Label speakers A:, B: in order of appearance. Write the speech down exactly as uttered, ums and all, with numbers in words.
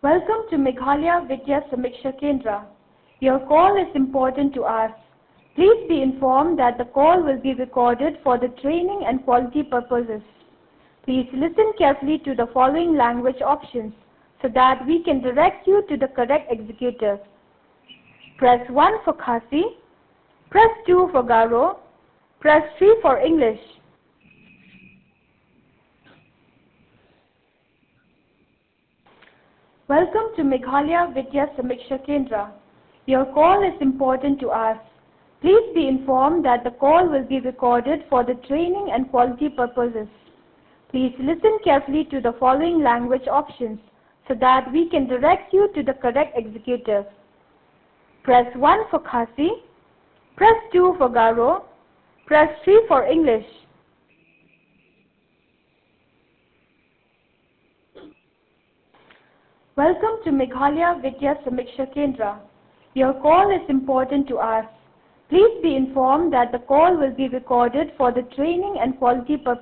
A: Welcome to Meghalaya Vidya Samiksha Kendra. Your call is important to us. Please be informed that the call will be recorded for the training and quality purposes. Please listen carefully to the following language options so that we can direct you to the correct executive. Press one for Khasi, press two for Garo, press three for English. Welcome to Meghalaya Vidya Samiksha Kendra. Your call is important to us. Please be informed that the call will be recorded for the training and quality purposes. Please listen carefully to the following language options so that we can direct you to the correct executive. Press one for Khasi, press two for Garo, press three for English. Welcome to Meghalaya Vidya Samiksha Kendra. Your call is important to us. Please be informed that the call will be recorded for the training and quality purposes.